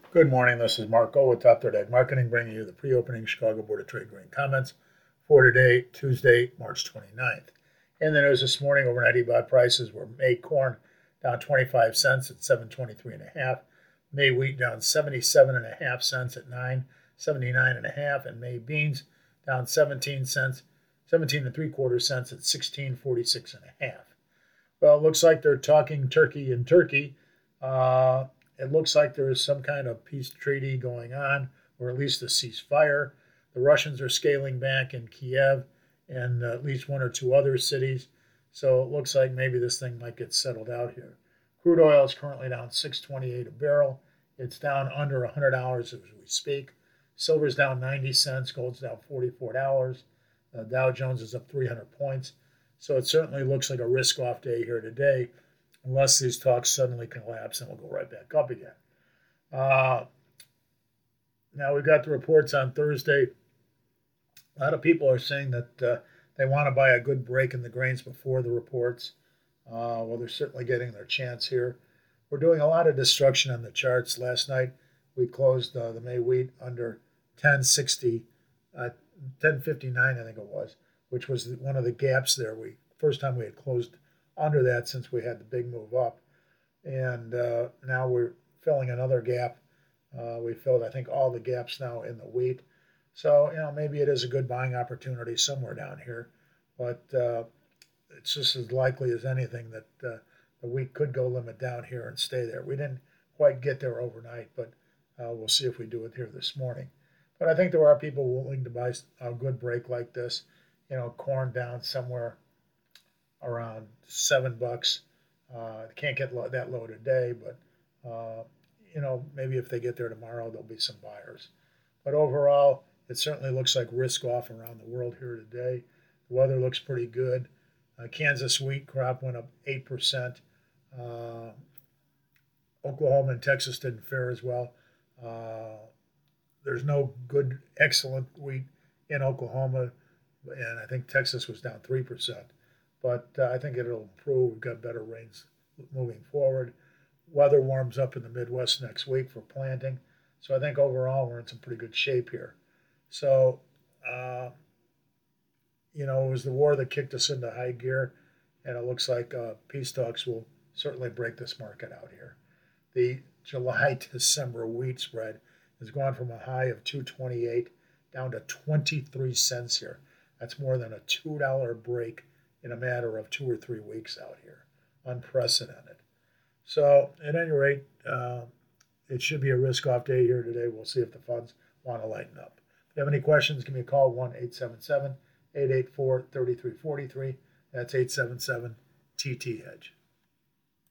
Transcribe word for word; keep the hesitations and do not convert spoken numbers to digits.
Good morning. This is Marco with Top Third Ag Marketing, bringing you the pre-opening Chicago Board of Trade grain comments for today, Tuesday, March twenty-ninth. In the news this morning, overnight E B O T prices were May corn down twenty-five cents at seven twenty-three and a half, May wheat down seventy-seven and a half cents at nine seventy-nine and a half, and May beans down seventeen cents, seventeen and three quarter cents at sixteen forty-six and a half. Well, it looks like they're talking turkey in Turkey. Uh, It looks like there is some kind of peace treaty going on, or at least a ceasefire. The Russians are scaling back in Kiev and uh, at least one or two other cities. So it looks like maybe this thing might get settled out here. Crude oil is currently down six twenty-eight a barrel. It's down under one hundred dollars as we speak. Silver's down ninety cents. Gold's down forty-four dollars. Uh, Dow Jones is up three hundred points. So it certainly looks like a risk-off day here today, unless these talks suddenly collapse and we'll go right back up again. Uh, now, we've got the reports on Thursday. A lot of people are saying that uh, they want to buy a good break in the grains before the reports. Uh, well, they're certainly getting their chance here. We're doing a lot of destruction on the charts. Last night, we closed uh, the May wheat under ten sixty, uh, ten fifty-nine, I think it was, which was one of the gaps there. We first time we had closed under that since we had the big move up. And uh, now we're filling another gap. Uh, we filled, I think, all the gaps now in the wheat. So, you know, maybe it is a good buying opportunity somewhere down here. But uh, it's just as likely as anything that uh, the wheat could go limit down here and stay there. We didn't quite get there overnight, but uh, we'll see if we do it here this morning. But I think there are people willing to buy a good break like this. You know, corn down somewhere around seven bucks. Uh, can't get lo- that low today, but uh, you know, maybe if they get there tomorrow, there'll be some buyers. But overall, it certainly looks like risk off around the world here today. The weather looks pretty good. Uh, Kansas wheat crop went up eight percent. Uh, Oklahoma and Texas didn't fare as well. Uh, there's no good, excellent wheat in Oklahoma, and I think Texas was down three percent. But uh, I think it'll improve. We've got better rains moving forward. Weather warms up in the Midwest next week for planting. So I think overall we're in some pretty good shape here. So, uh, you know, it was the war that kicked us into high gear, and it looks like uh, peace talks will certainly break this market out here. The July-December wheat spread has gone from a high of two twenty-eight down to twenty-three cents here. That's more than a two dollar break in a matter of two or three weeks out here. Unprecedented. So, at any rate, uh, it should be a risk-off day here today. We'll see if the funds want to lighten up. If you have any questions, give me a call, one eight seven seven, eight eight four, three three four three. That's eight seven seven T T Hedge.